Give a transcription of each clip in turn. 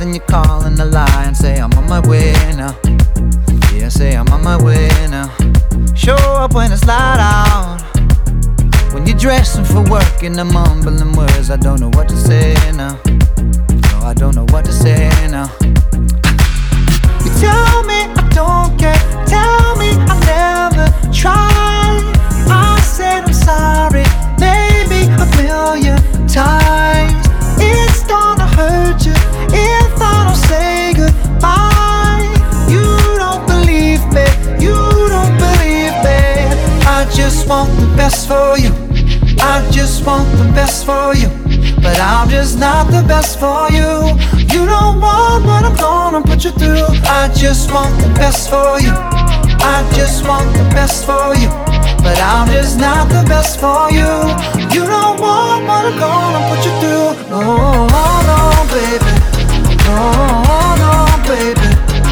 then you call and a lie and say I'm on my way now. Yeah, say I'm on my way now. Show up when it's light out, when you're dressing for work and I'm mumbling words. I don't know what to say now. No, I don't know what to say now. You tell me I don't care, tell me I never tried. I said I'm sorry, maybe a million times. It's gonna hurt you if I don't say goodbye. You don't believe me, you don't believe me. I just want the best for you, I just want the best for you, but I'm just not the best for you. You don't want what I'm gonna put you through. I just want the best for you, I just want the best for you, but I'm just not the best for you. You don't want what I'm gonna put you through. No, no, baby. No, no, baby.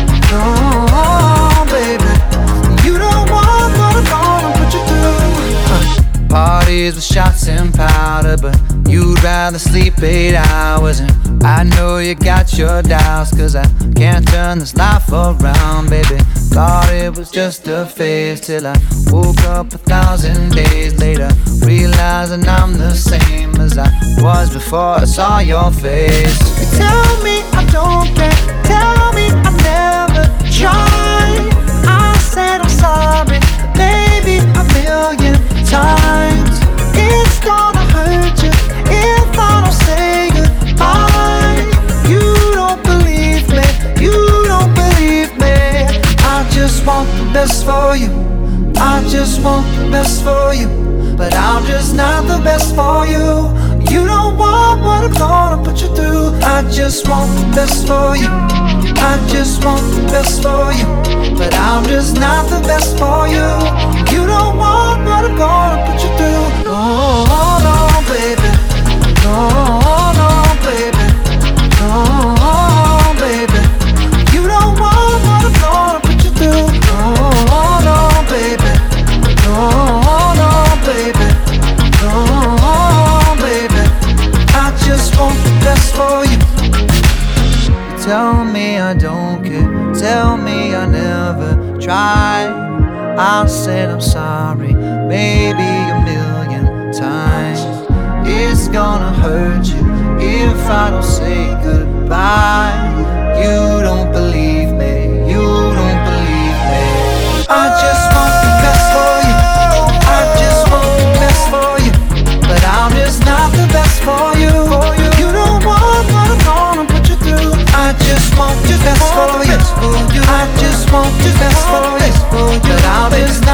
No, baby. You don't want what I'm gonna put you through. Parties with shots and powder, but you'd rather sleep 8 hours. And I know you got your doubts, cause I can't turn this life around, baby. Thought it was just a phase, till I woke up 1,000 days later, realizing I'm the same as I was before I saw your face. You tell me I don't care, tell me I never tried. I said I'm sorry, maybe a million times. It's gonna hurt you if I don't say goodbye. You don't believe me, you don't believe me. I just want the best for you, I just want the best for you, but I'm just not the best for you. You don't want what I'm gonna put you through. I just want the best for you, I just want the best for you, but I'm just not the best for you. You don't want what I'm gonna put you through. No, no, baby. No, no, baby. No, baby. You don't want what I'm gonna put you through. No, no, baby. No, no, baby. No, baby. I just want the best for you. Tell me I don't care, tell me I never tried. I said I'm sorry, maybe a million times. It's gonna hurt you if I don't say goodbye. You don't believe me, you don't believe me. I just want the best for you, I just want the best for you, but I'm just not the best for you. You don't want what I'm gonna put you through. I just want the best for you, I just want the best for you, but I'm just not